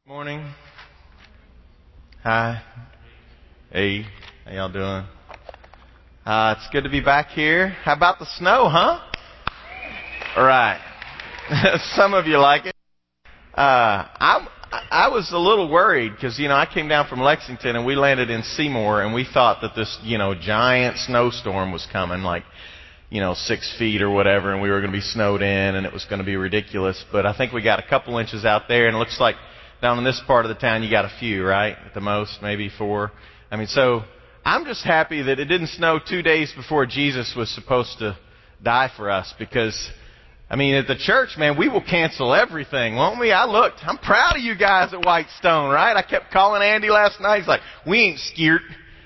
Morning. Hi. Hey. How y'all doing? It's good to be back here. How about the snow, huh? All right. Some of you like it. I was a little worried because, I came down from Lexington and we landed in Seymour and we thought that this, giant snowstorm was coming, like, 6 feet or whatever, and we were going to be snowed in and it was going to be ridiculous. But I think we got a couple inches out there, and it looks like down in this part of the town you got a few, right? At the most, maybe 4. So I'm just happy that it didn't snow 2 days before Jesus was supposed to die for us, because at the church, man, we will cancel everything, won't we? I'm proud of you guys at Whitestone, right? I kept calling Andy last night. He's like, we ain't scared.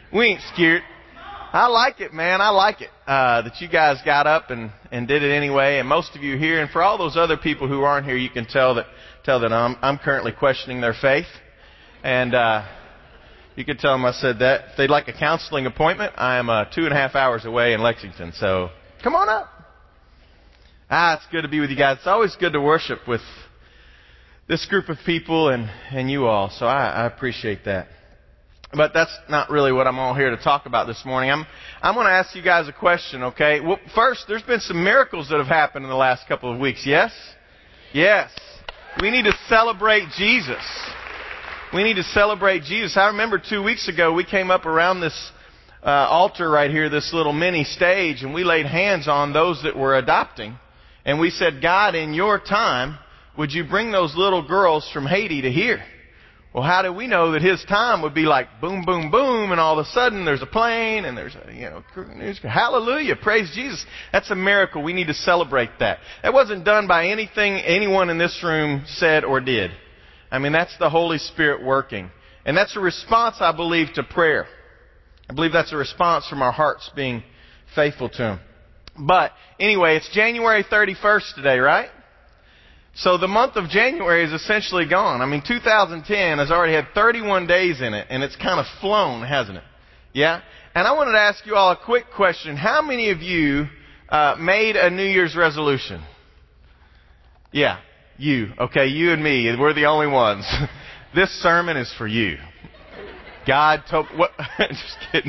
I like it, man. I like it that you guys got up and did it anyway. And most of you here, and for all those other people who aren't here, you can tell that I'm currently questioning their faith. And you can tell them I said that. If they'd like a counseling appointment, I am 2.5 hours away in Lexington. So come on up. It's good to be with you guys. It's always good to worship with this group of people and you all. So I appreciate that. But that's not really what I'm all here to talk about this morning. I'm going to ask you guys a question, okay? Well, first, there's been some miracles that have happened in the last couple of weeks, yes? Yes. We need to celebrate Jesus. We need to celebrate Jesus. I remember 2 weeks ago, we came up around this altar right here, this little mini stage, and we laid hands on those that were adopting. And we said, God, in your time, would you bring those little girls from Haiti to here? Well, how do we know that his time would be like boom, boom, boom, and all of a sudden there's a plane and there's a, hallelujah, praise Jesus. That's a miracle. We need to celebrate that. That wasn't done by anything anyone in this room said or did. That's the Holy Spirit working. And that's a response, I believe, to prayer. I believe that's a response from our hearts being faithful to Him. But anyway, it's January 31st today, right? So the month of January is essentially gone. 2010 has already had 31 days in it, and it's kind of flown, hasn't it? Yeah? And I wanted to ask you all a quick question. How many of you made a New Year's resolution? Yeah, you. Okay, you and me. We're the only ones. This sermon is for you. God told... What? Just kidding.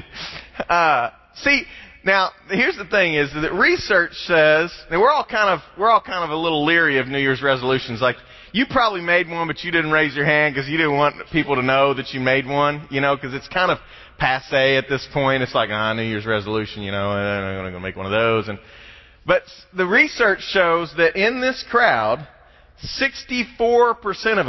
Now, here's the thing is that research says, and we're all kind of a little leery of New Year's resolutions. Like, you probably made one, but you didn't raise your hand because you didn't want people to know that you made one, because it's kind of passé at this point. It's like, New Year's resolution, I'm not going to make one of those. But the research shows that in this crowd, 45% of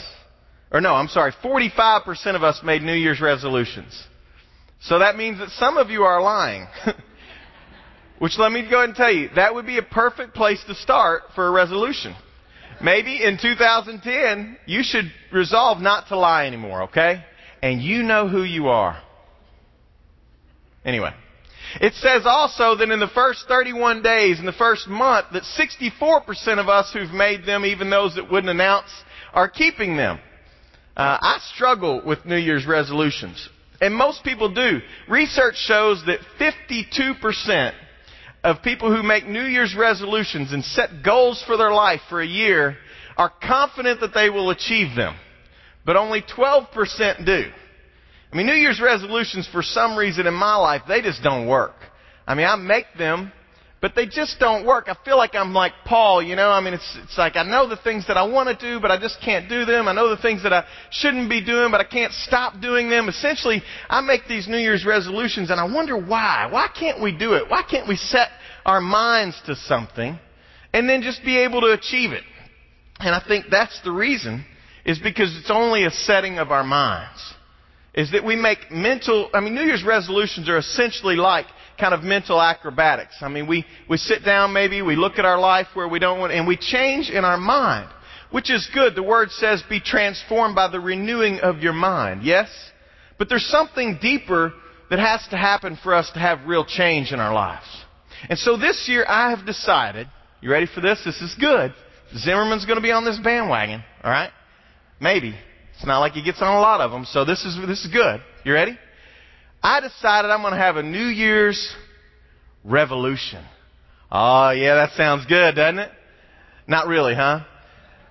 us made New Year's resolutions. So that means that some of you are lying. Which, let me go ahead and tell you, that would be a perfect place to start for a resolution. Maybe in 2010, you should resolve not to lie anymore, okay? And you know who you are. Anyway. It says also that in the first 31 days, in the first month, that 64% of us who've made them, even those that wouldn't announce, are keeping them. I struggle with New Year's resolutions. And most people do. Research shows that 52% of people who make New Year's resolutions and set goals for their life for a year are confident that they will achieve them. But only 12% do. New Year's resolutions, for some reason in my life, they just don't work. I make them, but they just don't work. I feel like I'm like Paul, it's like I know the things that I want to do, but I just can't do them. I know the things that I shouldn't be doing, but I can't stop doing them. Essentially, I make these New Year's resolutions, and I wonder why. Why can't we do it? Why can't we set our minds to something and then just be able to achieve it? And I think that's the reason, is because it's only a setting of our minds. Is that we make New Year's resolutions are essentially like kind of mental acrobatics. We sit down maybe, we look at our life where we don't want, and we change in our mind, which is good. The Word says be transformed by the renewing of your mind, yes? But there's something deeper that has to happen for us to have real change in our lives. And so this year I have decided, you ready for this? This is good. Zimmerman's going to be on this bandwagon, alright? Maybe. It's not like he gets on a lot of them, so this is good. You ready? I decided I'm going to have a New Year's revolution. Oh, yeah, that sounds good, doesn't it? Not really, huh?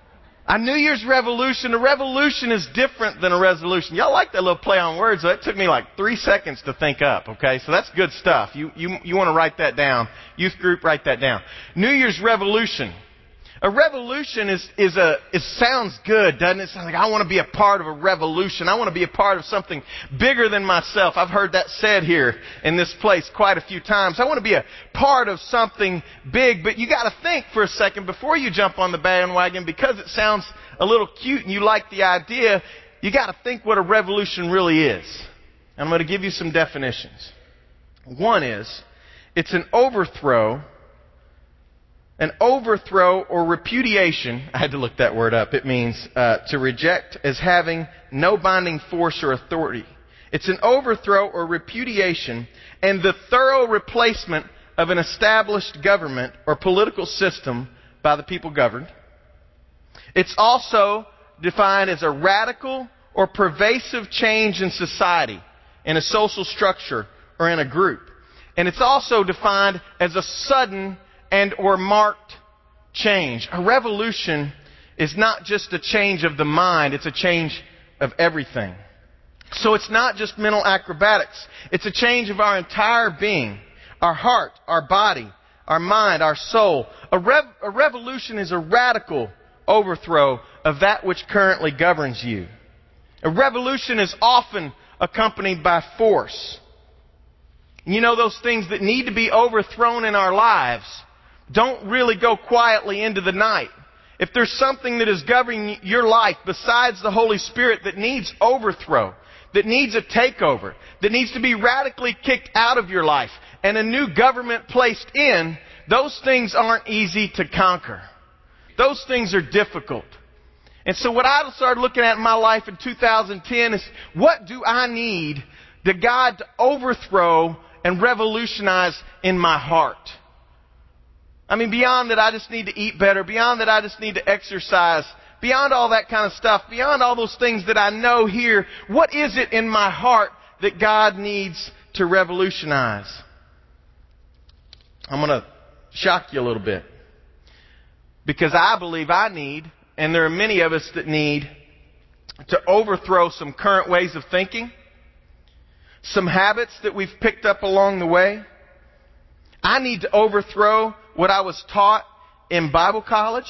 A New Year's revolution. A revolution is different than a resolution. Y'all like that little play on words? It took me like 3 seconds to think up, okay? So that's good stuff. You want to write that down. Youth group, write that down. New Year's revolution. A revolution it sounds good, doesn't it? It sounds like I want to be a part of a revolution. I want to be a part of something bigger than myself. I've heard that said here in this place quite a few times. I want to be a part of something big, but you got to think for a second before you jump on the bandwagon, because it sounds a little cute and you like the idea. You got to think what a revolution really is. I'm going to give you some definitions. One is, it's an overthrow or repudiation. I had to look that word up. It means to reject as having no binding force or authority. It's an overthrow or repudiation and the thorough replacement of an established government or political system by the people governed. It's also defined as a radical or pervasive change in society, in a social structure, or in a group. And it's also defined as a sudden and or marked change. A revolution is not just a change of the mind, it's a change of everything. So it's not just mental acrobatics. It's a change of our entire being, our heart, our body, our mind, our soul. A revolution is a radical overthrow of that which currently governs you. A revolution is often accompanied by force. You know, those things that need to be overthrown in our lives don't really go quietly into the night. If there's something that is governing your life besides the Holy Spirit that needs overthrow, that needs a takeover, that needs to be radically kicked out of your life, and a new government placed in, those things aren't easy to conquer. Those things are difficult. And so what I started looking at in my life in 2010 is, what do I need to God to overthrow and revolutionize in my heart? I mean, beyond that I just need to eat better, beyond that I just need to exercise, beyond all that kind of stuff, beyond all those things that I know here, what is it in my heart that God needs to revolutionize? I'm going to shock you a little bit. Because I believe I need, and there are many of us that need, to overthrow some current ways of thinking, some habits that we've picked up along the way. I need to overthrow what I was taught in Bible college.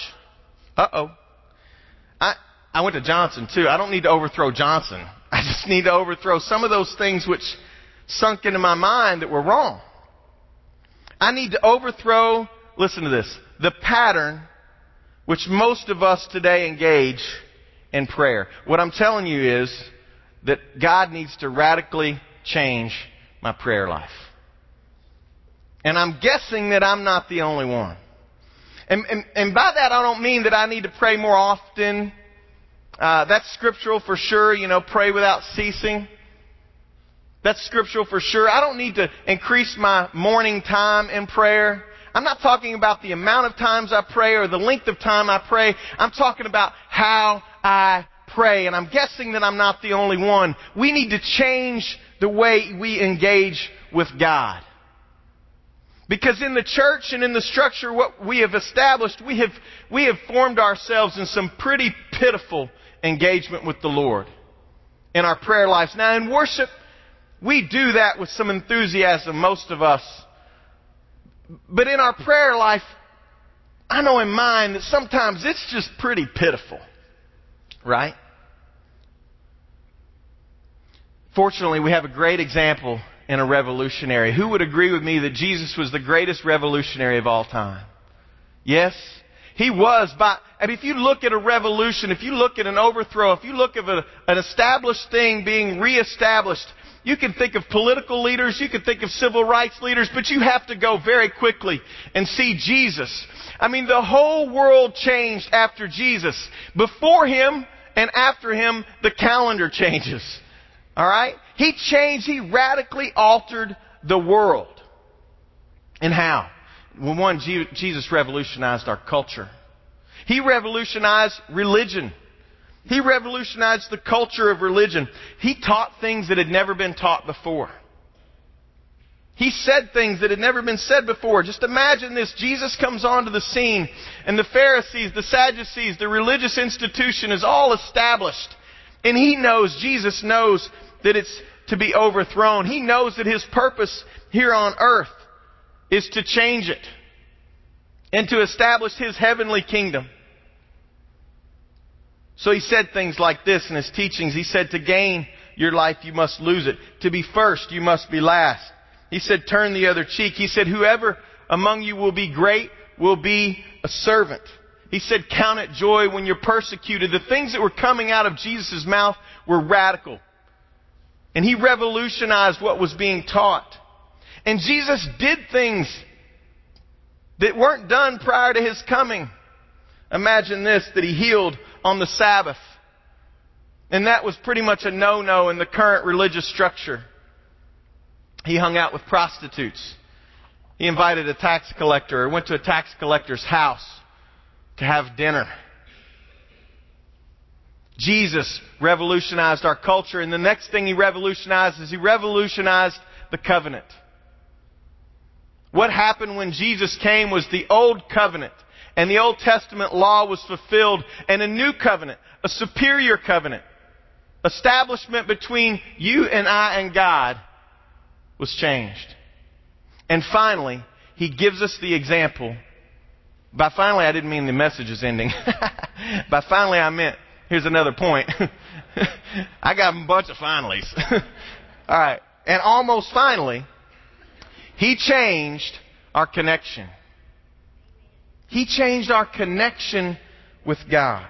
I went to Johnson too. I don't need to overthrow Johnson. I just need to overthrow some of those things which sunk into my mind that were wrong. I need to overthrow, listen to this, the pattern which most of us today engage in prayer. What I'm telling you is that God needs to radically change my prayer life. And I'm guessing that I'm not the only one. And by that I don't mean that I need to pray more often. That's scriptural for sure, pray without ceasing. That's scriptural for sure. I don't need to increase my morning time in prayer. I'm not talking about the amount of times I pray or the length of time I pray. I'm talking about how I pray. And I'm guessing that I'm not the only one. We need to change the way we engage with God. Because in the church and in the structure what we have established, we have formed ourselves in some pretty pitiful engagement with the Lord in our prayer lives. Now in worship, we do that with some enthusiasm, most of us. But in our prayer life, I know in mine that sometimes it's just pretty pitiful. Right? Fortunately, we have a great example in a revolutionary. Who would agree with me that Jesus was the greatest revolutionary of all time? Yes? He was. If you look at a revolution, if you look at an overthrow, if you look at an established thing being reestablished, you can think of political leaders, you can think of civil rights leaders, but you have to go very quickly and see Jesus. I mean, the whole world changed after Jesus. Before Him and after Him, the calendar changes. Alright? He changed, He radically altered the world. And how? Well, one, Jesus revolutionized our culture. He revolutionized religion. He revolutionized the culture of religion. He taught things that had never been taught before. He said things that had never been said before. Just imagine this. Jesus comes onto the scene, and the Pharisees, the Sadducees, the religious institution is all established. And Jesus knows that it's to be overthrown. He knows that His purpose here on earth is to change it and to establish His heavenly kingdom. So He said things like this in His teachings. He said, to gain your life, you must lose it. To be first, you must be last. He said, turn the other cheek. He said, whoever among you will be great will be a servant. He said, count it joy when you're persecuted. The things that were coming out of Jesus' mouth were radical. And He revolutionized what was being taught. And Jesus did things that weren't done prior to His coming. Imagine this, that He healed on the Sabbath. And that was pretty much a no-no in the current religious structure. He hung out with prostitutes. He invited a tax collector or went to a tax collector's house to have dinner. Jesus revolutionized our culture, and the next thing He revolutionized is He revolutionized the covenant. What happened when Jesus came was the Old Covenant and the Old Testament law was fulfilled, and a new covenant, a superior covenant, establishment between you and I and God was changed. And finally, He gives us the example. By finally, I didn't mean the message is ending. By finally, I meant, here's another point. I got a bunch of finallys. All right. And almost finally, He changed our connection. He changed our connection with God.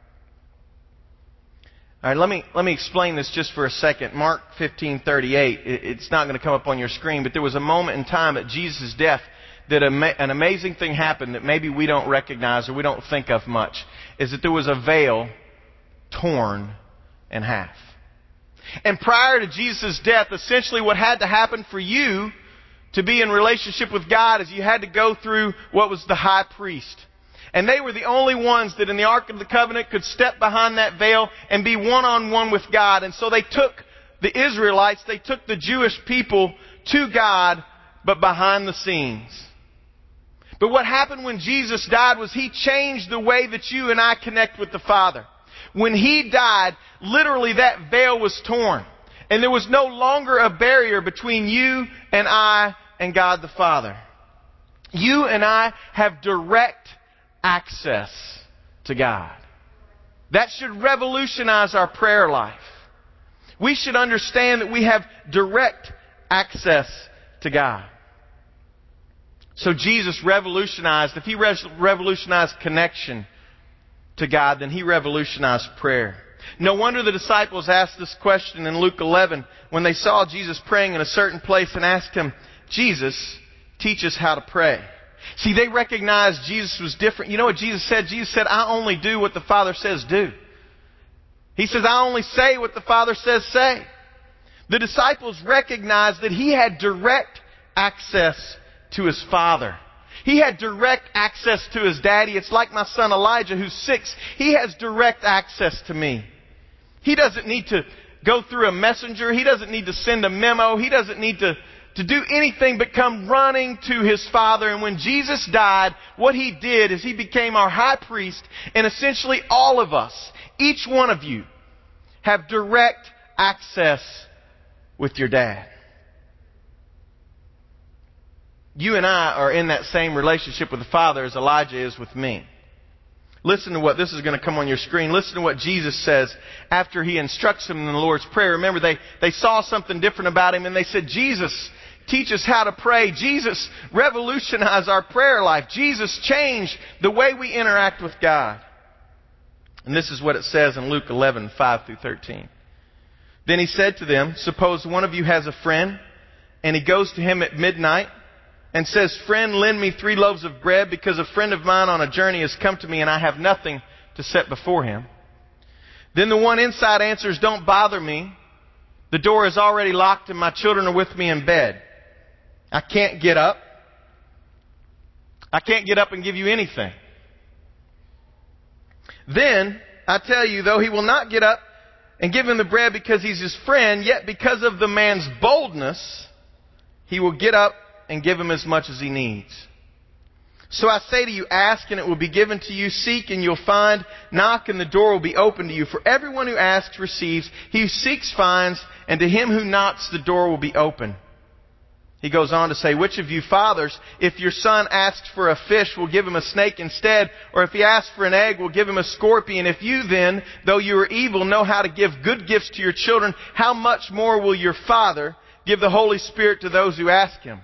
All right, let me explain this just for a second. Mark 15:38. It's not going to come up on your screen, but there was a moment in time at Jesus' death that an amazing thing happened that maybe we don't recognize or we don't think of much. Is that there was a veil torn in half. And prior to Jesus' death, essentially what had to happen for you to be in relationship with God is you had to go through what was the high priest. And they were the only ones that in the Ark of the Covenant could step behind that veil and be one-on-one with God. And so they took the Israelites, they took the Jewish people to God, but behind the scenes. But what happened when Jesus died was He changed the way that you and I connect with the Father. When He died, literally that veil was torn. And there was no longer a barrier between you and I and God the Father. You and I have direct access to God. That should revolutionize our prayer life. We should understand that we have direct access to God. So Jesus revolutionized, if He revolutionized connection to God, then He revolutionized prayer. No wonder the disciples asked this question in Luke 11 when they saw Jesus praying in a certain place and asked Him, Jesus, teach us how to pray. See, they recognized Jesus was different. You know what Jesus said? Jesus said, I only do what the Father says do. He says, I only say what the Father says say. The disciples recognized that He had direct access to His Father. He had direct access to His daddy. It's like my son Elijah, who's 6. He has direct access to me. He doesn't need to go through a messenger. He doesn't need to send a memo. He doesn't need to do anything but come running to His Father. And when Jesus died, what He did is He became our high priest, and essentially all of us, each one of you, have direct access with your dad. You and I are in that same relationship with the Father as Elijah is with me. Listen to what, this is going to come on your screen. Listen to what Jesus says after He instructs them in the Lord's Prayer. Remember, they saw something different about Him and they said, Jesus, teach us how to pray. Jesus, revolutionize our prayer life. Jesus, change the way we interact with God. And this is what it says in Luke 11:5-13. Then He said to them, suppose one of you has a friend and he goes to him at midnight and says, friend, lend me 3 loaves of bread because a friend of mine on a journey has come to me and I have nothing to set before him. Then the one inside answers, don't bother me. The door is already locked and my children are with me in bed. I can't get up. I can't get up and give you anything. Then, I tell you, though he will not get up and give him the bread because he's his friend, yet because of the man's boldness, He will get up and give him as much as he needs. So I say to you, ask and it will be given to you. Seek and you'll find. Knock and the door will be opened to you. For everyone who asks receives. He who seeks finds. And to him who knocks the door will be open. He goes on to say, which of you fathers, if your son asks for a fish, will give him a snake instead? Or if he asks for an egg, will give him a scorpion? If you then, though you are evil, know how to give good gifts to your children, how much more will your Father give the Holy Spirit to those who ask him?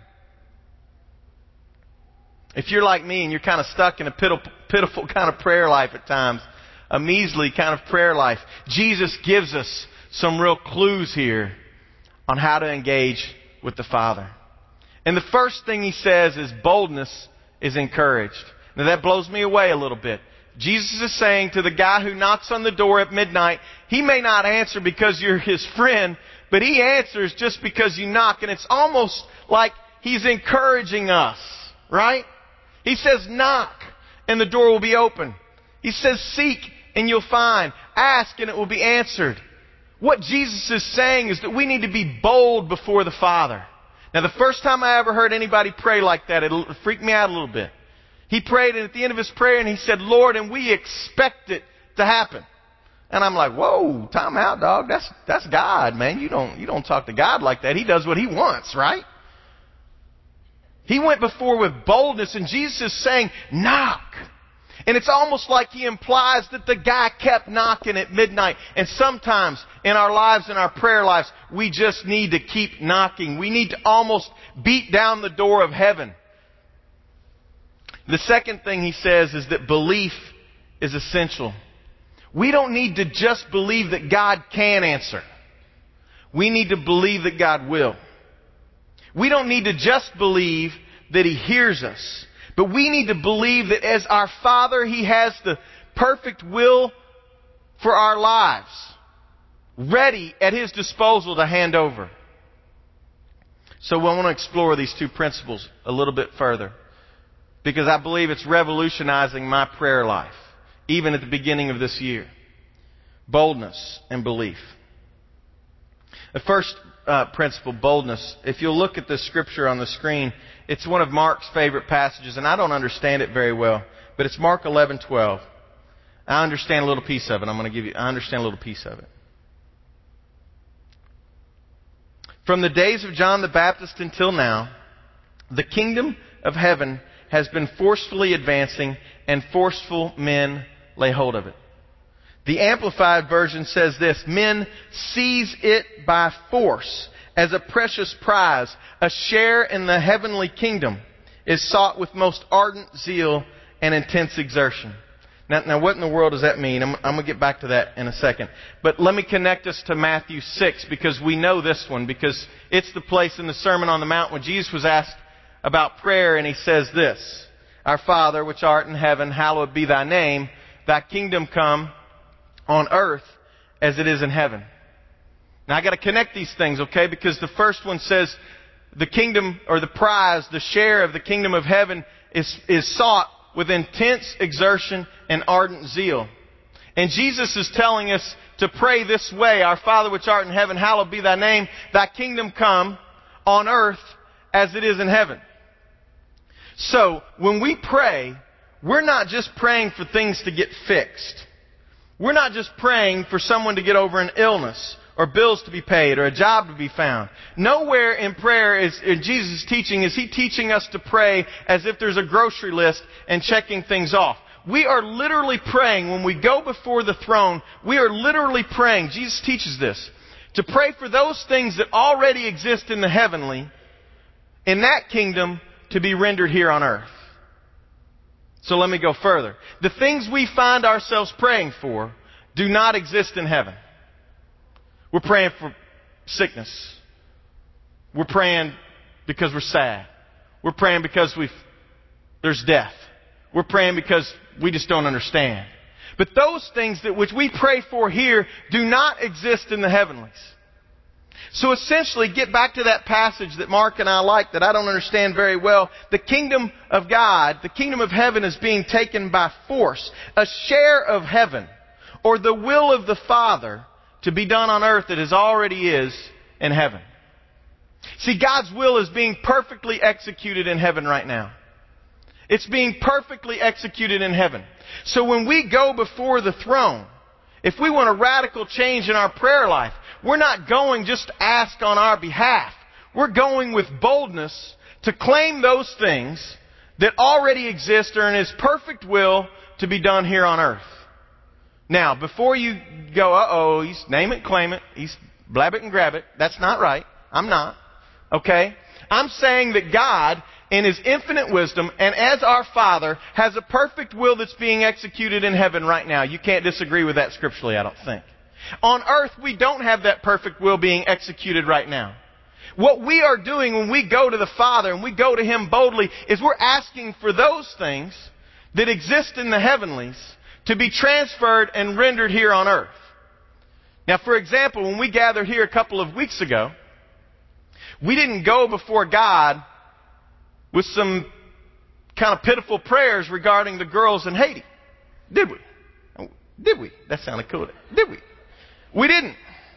If you're like me and you're kind of stuck in a pitiful kind of prayer life at times, a measly kind of prayer life, Jesus gives us some real clues here on how to engage with the Father. And the first thing he says is boldness is encouraged. Now that blows me away a little bit. Jesus is saying to the guy who knocks on the door at midnight, he may not answer because you're his friend, but he answers just because you knock. And it's almost like he's encouraging us, right? He says, knock, and the door will be open. He says, seek, and you'll find. Ask, and it will be answered. What Jesus is saying is that we need to be bold before the Father. Now, the first time I ever heard anybody pray like that, it freaked me out a little bit. He prayed, and at the end of his prayer, and he said, Lord, and we expect it to happen. And I'm like, whoa, time out, dog. That's God, man. You don't talk to God like that. He does what he wants, right? He went before with boldness, and Jesus is saying, knock. And it's almost like he implies that the guy kept knocking at midnight. And sometimes in our lives, in our prayer lives, we just need to keep knocking. We need to almost beat down the door of heaven. The second thing he says is that belief is essential. We don't need to just believe that God can answer. We need to believe that God will. We don't need to just believe that he hears us, but we need to believe that as our Father, he has the perfect will for our lives, ready at his disposal to hand over. So I want to explore these two principles a little bit further, because I believe it's revolutionizing my prayer life, even at the beginning of this year. Boldness and belief. The first principle, boldness. If you'll look at the scripture on the screen, it's one of Mark's favorite passages, and I don't understand it very well, but it's Mark 11:12. I understand a little piece of it. I understand a little piece of it. From the days of John the Baptist until now, the kingdom of heaven has been forcefully advancing, and forceful men lay hold of it. The Amplified Version says this: men seize it by force as a precious prize. A share in the heavenly kingdom is sought with most ardent zeal and intense exertion. Now what in the world does that mean? I'm going to get back to that in a second. But let me connect us to Matthew 6, because we know this one, because it's the place in the Sermon on the Mount when Jesus was asked about prayer, and he says this: Our Father, which art in heaven, hallowed be thy name. Thy kingdom come on earth as it is in heaven. Now I got to connect these things, okay? Because the first one says the kingdom, or the prize, the share of the kingdom of heaven is sought with intense exertion and ardent zeal. And Jesus is telling us to pray this way: Our Father which art in heaven, hallowed be thy name. Thy kingdom come on earth as it is in heaven. So when we pray, we're not just praying for things to get fixed. We're not just praying for someone to get over an illness, or bills to be paid, or a job to be found. Nowhere in prayer in Jesus' teaching is he teaching us to pray as if there's a grocery list and checking things off. We are literally praying when we go before the throne. We are literally praying. Jesus teaches this, to pray for those things that already exist in the heavenly, in that kingdom, to be rendered here on earth. So let me go further. The things we find ourselves praying for do not exist in heaven. We're praying for sickness. We're praying because we're sad. We're praying because there's death. We're praying because we just don't understand. But those things which we pray for here do not exist in the heavenlies. So essentially, get back to that passage that Mark and I like that I don't understand very well. The kingdom of God, the kingdom of heaven, is being taken by force. A share of heaven, or the will of the Father, to be done on earth that already is in heaven. See, God's will is being perfectly executed in heaven right now. It's being perfectly executed in heaven. So when we go before the throne, if we want a radical change in our prayer life, we're not going just to ask on our behalf. We're going with boldness to claim those things that already exist or in His perfect will to be done here on earth. Now, before you go, he's name it, claim it, he's blab it and grab it. That's not right. I'm not. Okay? I'm saying that God, in His infinite wisdom and as our Father, has a perfect will that's being executed in heaven right now. You can't disagree with that scripturally, I don't think. On earth, we don't have that perfect will being executed right now. What we are doing when we go to the Father and we go to Him boldly is we're asking for those things that exist in the heavenlies to be transferred and rendered here on earth. Now, for example, when we gathered here a couple of weeks ago, we didn't go before God with some kind of pitiful prayers regarding the girls in Haiti. Did we? Did we? That sounded cool. Did we? We didn't.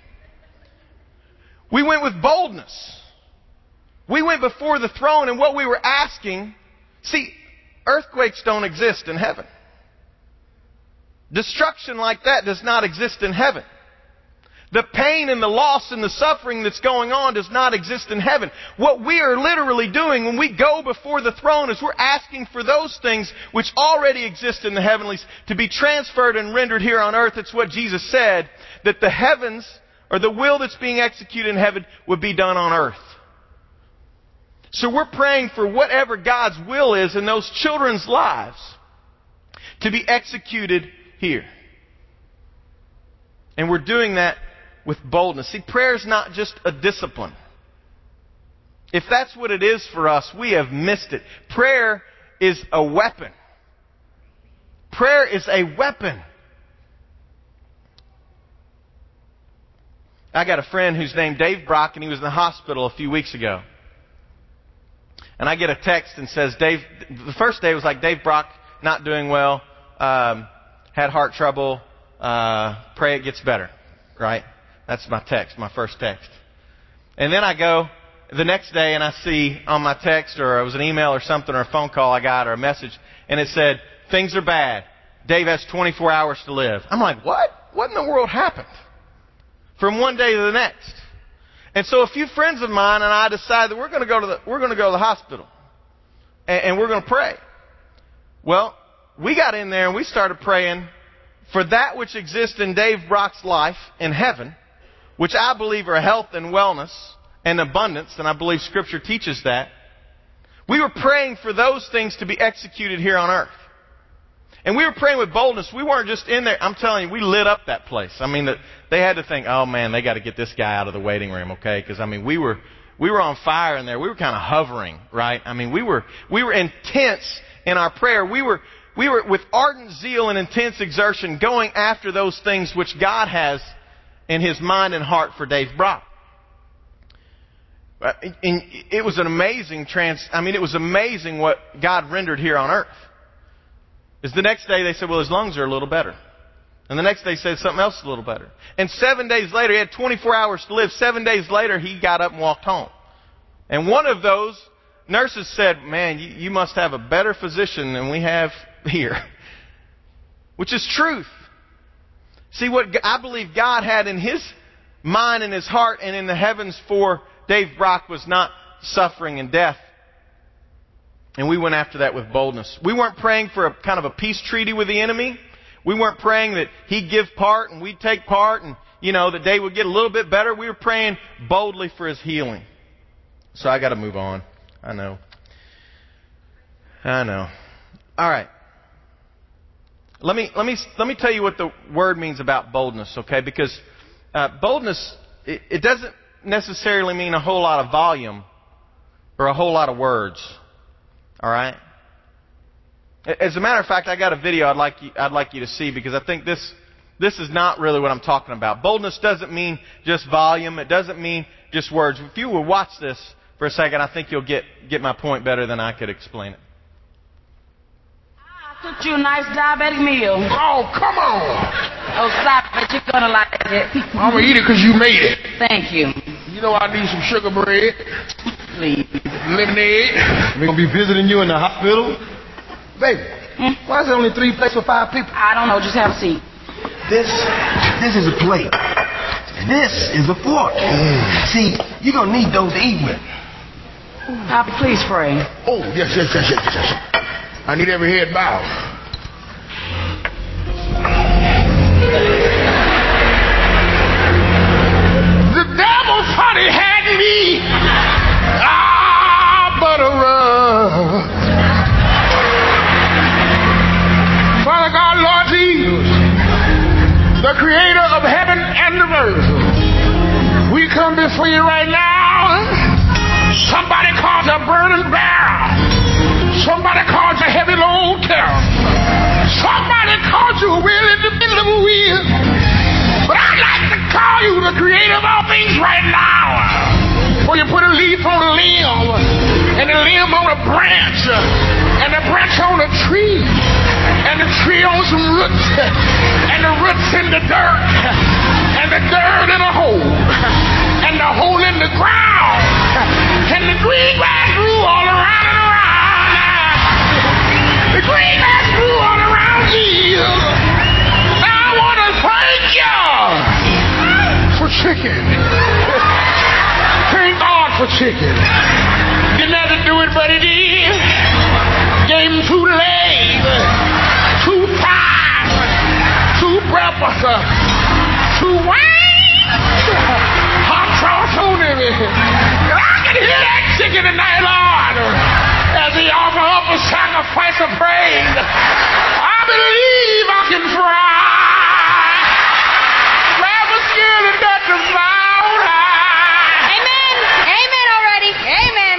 We went with boldness. We went before the throne, and what we were asking... See, earthquakes don't exist in heaven. Destruction like that does not exist in heaven. The pain and the loss and the suffering that's going on does not exist in heaven. What we are literally doing when we go before the throne is we're asking for those things which already exist in the heavenlies to be transferred and rendered here on earth. It's what Jesus said, that the heavens, or the will that's being executed in heaven, would be done on earth. So we're praying for whatever God's will is in those children's lives to be executed here. And we're doing that with boldness. See, prayer is not just a discipline. If that's what it is for us, we have missed it. Prayer is a weapon. Prayer is a weapon. I got a friend who's named Dave Brock, and he was in the hospital a few weeks ago. And I get a text and says, the first day was like, Dave Brock, not doing well, had heart trouble, pray it gets better, right? That's my text, my first text. And then I go the next day and I see on my text, or it was an email or something, or a phone call I got, or a message, and it said, things are bad. Dave has 24 hours to live. I'm like, what? What in the world happened? From one day to the next. And so a few friends of mine and I decided that we're going to go to the hospital. And we're going to pray. Well, we got in there and we started praying for that which exists in Dave Brock's life in heaven, which I believe are health and wellness and abundance, and I believe Scripture teaches that. We were praying for those things to be executed here on earth. And we were praying with boldness. We weren't just in there. I'm telling you, we lit up that place. I mean, they had to think, oh man, they got to get this guy out of the waiting room, okay? Because I mean, we were on fire in there. We were kind of hovering, right? I mean, we were intense in our prayer. We were with ardent zeal and intense exertion going after those things which God has in His mind and heart for Dave Brock. And it was an amazing it was amazing what God rendered here on earth. Is the next day they said, well, his lungs are a little better. And the next day said something else a little better. And 7 days later, he had 24 hours to live. 7 days later, he got up and walked home. And one of those nurses said, man, you must have a better physician than we have here. Which is truth. See, what I believe God had in His mind and His heart and in the heavens for Dave Brock was not suffering and death. And we went after that with boldness. We weren't praying for a kind of a peace treaty with the enemy. We weren't praying that he'd give part and we'd take part and, that Dave would get a little bit better. We were praying boldly for his healing. So I got to move on. I know. All right. Let me tell you what the word means about boldness, okay? Because boldness, it doesn't necessarily mean a whole lot of volume or a whole lot of words. All right. As a matter of fact, I got a video I'd like you to see, because I think this is not really what I'm talking about. Boldness doesn't mean just volume. It doesn't mean just words. If you will watch this for a second, I think you'll get my point better than I could explain it. I cooked you a nice diabetic meal. Oh, come on. Oh, stop it. You're gonna like it. I'm gonna eat it because you made it. Thank you. You know I need some sugar bread. Please. Lemonade. We're going to be visiting you in the hospital. Baby, why is there only 3 plates for 5 people? I don't know. Just have a seat. This is a plate. This is a fork. See, you're going to need those to eat with. Papa, please pray. Oh, yes. I need every head bowed. The devil thought he had me. But Father God, Lord Jesus, the creator of heaven and the earth, we come before you right now. Somebody calls a burden bearer. Somebody calls a heavy load carrier. Somebody calls you a wheel in the middle of a wheel. But I'd like to call you the creator of all things right now. For you put a leaf on a limb, and a limb on a branch, and a branch on a tree, and a tree on some roots, and the roots in the dirt, and the dirt in a hole, and the hole in the ground, and the green grass grew all around and around. The green grass grew all around you. Now I want to thank you for chicken. Thank God for chicken. Didn't have to do it, but he did. Gave him 2 legs, 2 thighs, 2 breakfasts, 2 wings, hot sauce on him. And I can hear that chicken tonight, Lord, as he offer up a sacrifice of praise. I believe I can fry. Grab a skin and touch the fire. Amen.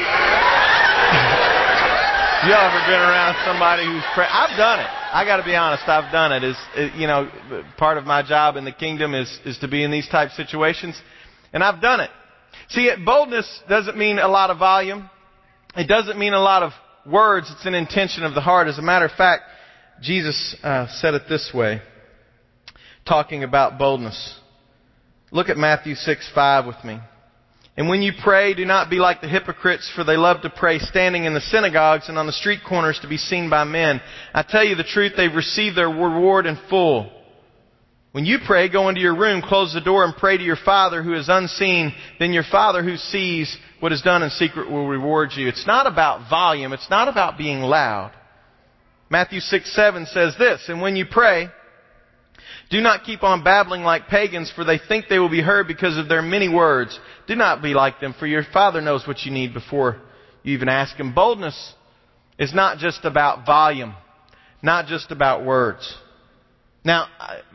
You ever been around somebody who's I've done it. I got to be honest. I've done it. Part of my job in the kingdom is to be in these type of situations, and I've done it. See, boldness doesn't mean a lot of volume. It doesn't mean a lot of words. It's an intention of the heart. As a matter of fact, Jesus said it this way, talking about boldness. Look at Matthew 6:5 with me. And when you pray, do not be like the hypocrites, for they love to pray standing in the synagogues and on the street corners to be seen by men. I tell you the truth, they've received their reward in full. When you pray, go into your room, close the door, and pray to your Father who is unseen. Then your Father who sees what is done in secret will reward you. It's not about volume. It's not about being loud. Matthew 6:7 says this, and when you pray, do not keep on babbling like pagans, for they think they will be heard because of their many words. Do not be like them, for your Father knows what you need before you even ask Him. Boldness is not just about volume, not just about words. Now,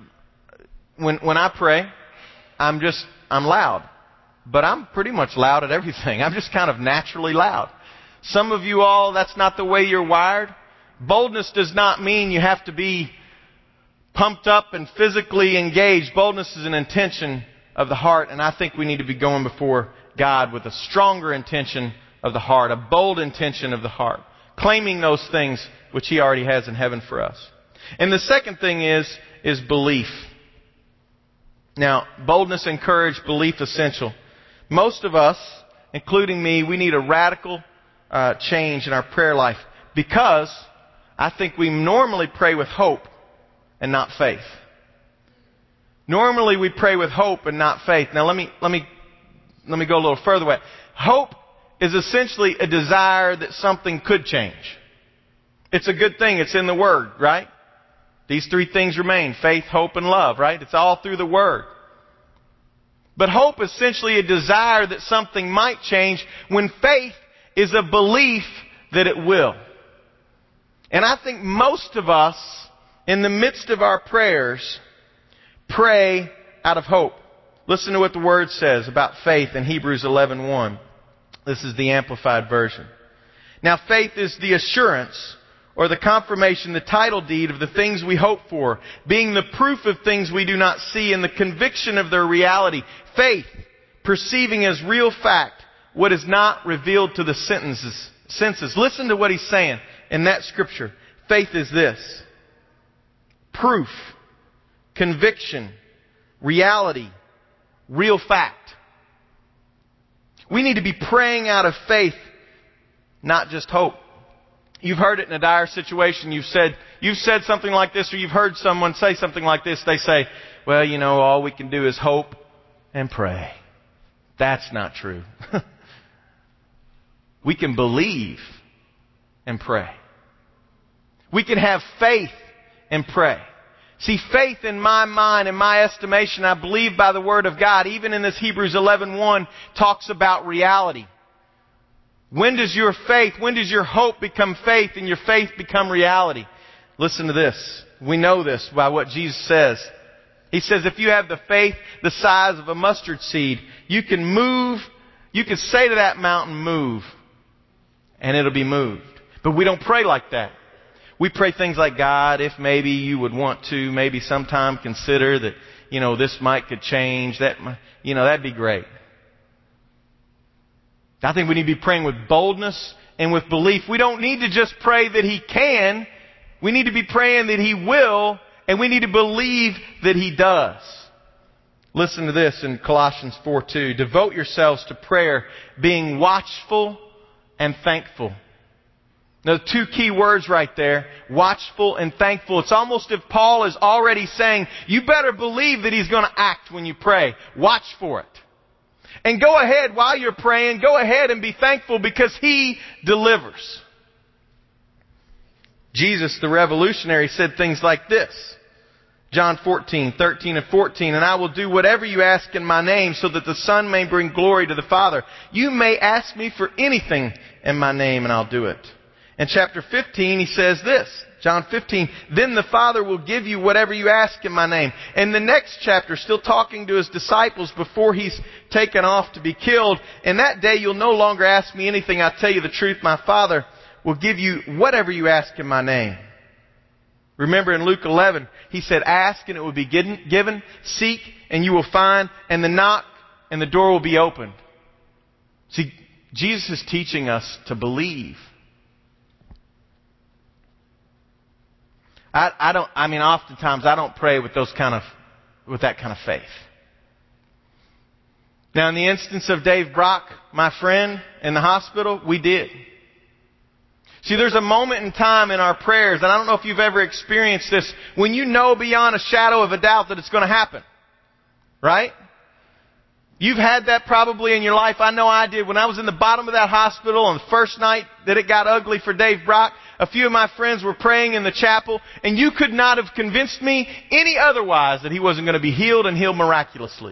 when I pray, I'm loud. But I'm pretty much loud at everything. I'm just kind of naturally loud. Some of you all, that's not the way you're wired. Boldness does not mean you have to be pumped up and physically engaged. Boldness is an intention of the heart, and I think we need to be going before God with a stronger intention of the heart, a bold intention of the heart, claiming those things which He already has in heaven for us. And the second thing is belief. Now, boldness and courage, belief essential. Most of us, including me, we need a radical change in our prayer life because I think we normally pray with hope and not faith. Normally we pray with hope and not faith. Now let me go a little further away. Hope is essentially a desire that something could change. It's a good thing. It's in the Word, right? These three things remain: faith, hope, and love, right? It's all through the Word. But hope is essentially a desire that something might change, when faith is a belief that it will. And I think most of us, in the midst of our prayers, pray out of hope. Listen to what the Word says about faith in Hebrews 11:1. This is the Amplified Version. Now faith is the assurance or the confirmation, the title deed of the things we hope for, being the proof of things we do not see and the conviction of their reality. Faith, perceiving as real fact what is not revealed to the senses. Listen to what he's saying in that scripture. Faith is this: proof, conviction, reality, real fact. We need to be praying out of faith, not just hope. You've heard it in a dire situation. You've said something like this, or you've heard someone say something like this. They say, well, you know, all we can do is hope and pray. That's not true. We can believe and pray. We can have faith and pray. See, faith in my mind, in my estimation, I believe by the Word of God, even in this Hebrews 11:1, talks about reality. When does your hope become faith and your faith become reality? Listen to this. We know this by what Jesus says. He says if you have the faith the size of a mustard seed, you can say to that mountain, move, and it'll be moved. But we don't pray like that. We pray things like, God, if maybe you would want to, maybe sometime consider that, this could change. That'd be great. I think we need to be praying with boldness and with belief. We don't need to just pray that He can. We need to be praying that He will, and we need to believe that He does. Listen to this in Colossians 4:2. Devote yourselves to prayer, being watchful and thankful. Now, two key words right there, watchful and thankful. It's almost as if Paul is already saying, you better believe that He's going to act when you pray. Watch for it. And go ahead, while you're praying, go ahead and be thankful because He delivers. Jesus, the revolutionary, said things like this. John 14:13 and 14, and I will do whatever you ask in my name so that the Son may bring glory to the Father. You may ask me for anything in my name and I'll do it. In chapter 15, He says this, John 15, then the Father will give you whatever you ask in my name. And the next chapter, still talking to His disciples before He's taken off to be killed, in that day you'll no longer ask me anything. I tell you the truth, my Father will give you whatever you ask in my name. Remember in Luke 11, He said, ask and it will be given, seek and you will find, and the knock and the door will be opened. See, Jesus is teaching us to believe. Oftentimes I don't pray with that kind of faith. Now, in the instance of Dave Brock, my friend in the hospital, we did. See, there's a moment in time in our prayers, and I don't know if you've ever experienced this, when you know beyond a shadow of a doubt that it's going to happen. Right? You've had that probably in your life. I know I did. When I was in the bottom of that hospital on the first night that it got ugly for Dave Brock, a few of my friends were praying in the chapel, and you could not have convinced me any otherwise that he wasn't going to be healed and healed miraculously.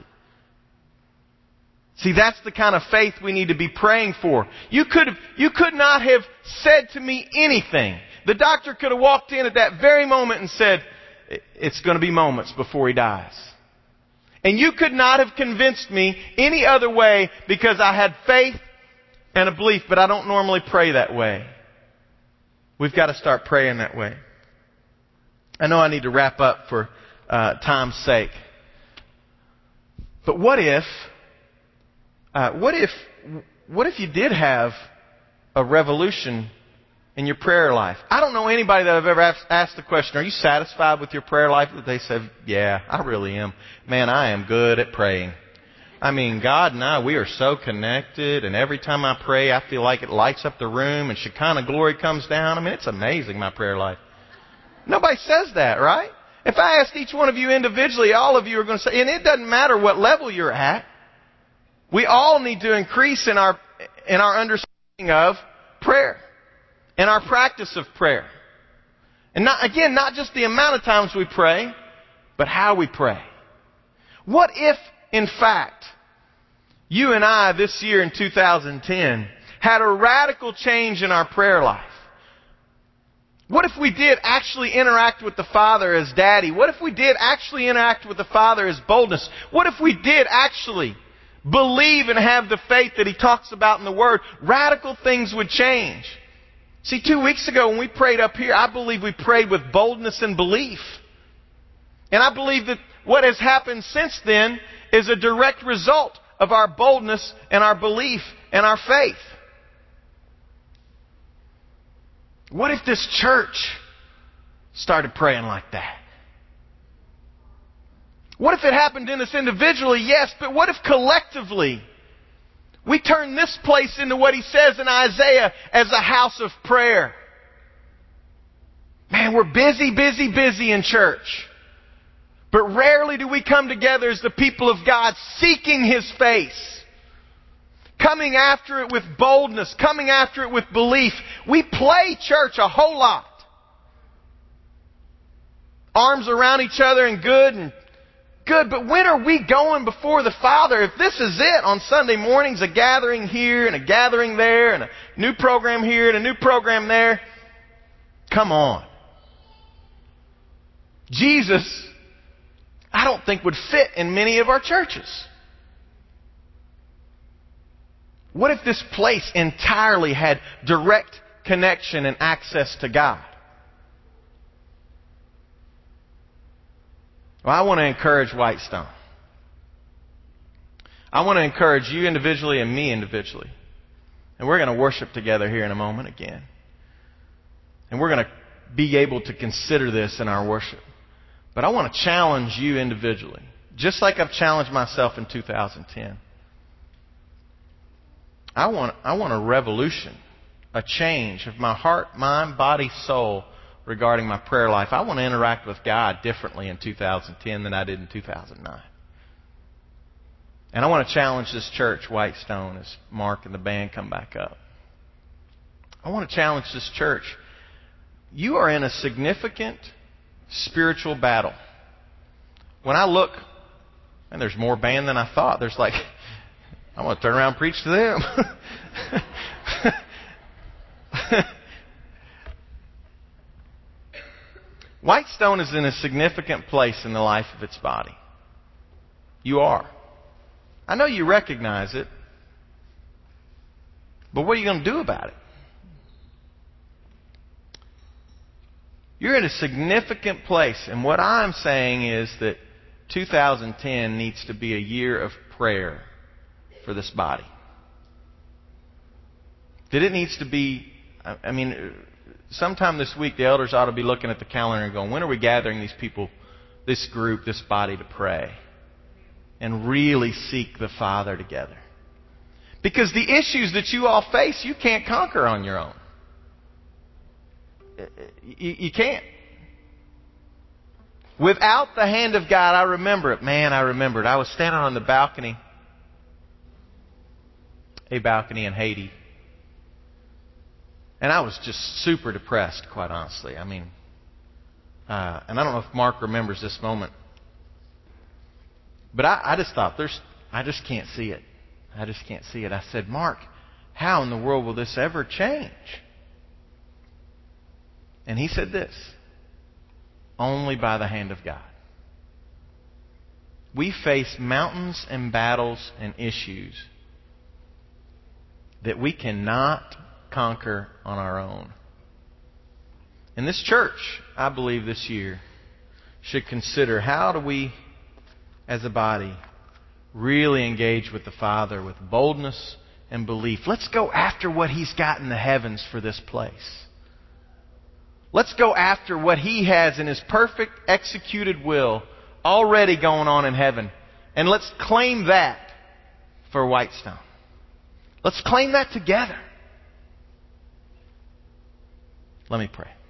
See, that's the kind of faith we need to be praying for. You could not have said to me anything. The doctor could have walked in at that very moment and said, it's going to be moments before he dies. And you could not have convinced me any other way because I had faith and a belief, but I don't normally pray that way. We've got to start praying that way. I know I need to wrap up for time's sake. But what if you did have a revolution in your prayer life? I don't know anybody that I've ever asked the question, are you satisfied with your prayer life? That they said, yeah, I really am. Man, I am good at praying. God and I, we are so connected, and every time I pray, I feel like it lights up the room, and Shekinah glory comes down. It's amazing, my prayer life. Nobody says that, right? If I asked each one of you individually, all of you are going to say, and it doesn't matter what level you're at, we all need to increase in our understanding of prayer, and our practice of prayer. And not just the amount of times we pray, but how we pray. What if, in fact, you and I this year in 2010 had a radical change in our prayer life? What if we did actually interact with the Father as Daddy? What if we did actually interact with the Father as boldness? What if we did actually believe and have the faith that He talks about in the Word? Radical things would change. See, 2 weeks ago when we prayed up here, I believe we prayed with boldness and belief. And I believe that what has happened since then is a direct result of our boldness and our belief and our faith. What if this church started praying like that? What if it happened in us individually? Yes, but what if collectively We turn this place into what he says in Isaiah as a house of prayer. Man, we're busy in church. But rarely do we come together as the people of God seeking His face. Coming after it with boldness. Coming after it with belief. We play church a whole lot. Arms around each other and good. But when are we going before the Father? If this is it on Sunday mornings, a gathering here and a gathering there and a new program here and a new program there. Come on. Jesus, I don't think would fit in many of our churches. What if this place entirely had direct connection and access to God? Well, I want to encourage Whitestone. I want to encourage you individually and me individually. And we're going to worship together here in a moment again. And we're going to be able to consider this in our worship. But I want to challenge you individually, just like I've challenged myself in 2010. I want a revolution, a change of my heart, mind, body, soul regarding my prayer life. I want to interact with God differently in 2010 than I did in 2009. And I want to challenge this church, Whitestone, as Mark and the band come back up. I want to challenge this church. You are in a significant spiritual battle. When I look, and there's more band than I thought. There's like, I want to turn around and preach to them. Whitestone is in a significant place in the life of its body. You are. I know you recognize it. But what are you going to do about it? You're in a significant place. And what I'm saying is that 2010 needs to be a year of prayer for this body. That it needs to be, sometime this week the elders ought to be looking at the calendar and going, when are we gathering these people, this group, this body to pray? And really seek the Father together. Because the issues that you all face, you can't conquer on your own. You can't. Without the hand of God, I remember it. Man, I remember it. I was standing on the balcony. A balcony in Haiti. And I was just super depressed, quite honestly. And I don't know if Mark remembers this moment. But I just thought, I just can't see it. I just can't see it. I said, Mark, how in the world will this ever change? And he said this, only by the hand of God. We face mountains and battles and issues that we cannot conquer on our own. And this church, I believe this year, should consider how do we, as a body, really engage with the Father with boldness and belief. Let's go after what He's got in the heavens for this place. Let's go after what He has in His perfect executed will already going on in heaven. And let's claim that for Whitestone. Let's claim that together. Let me pray.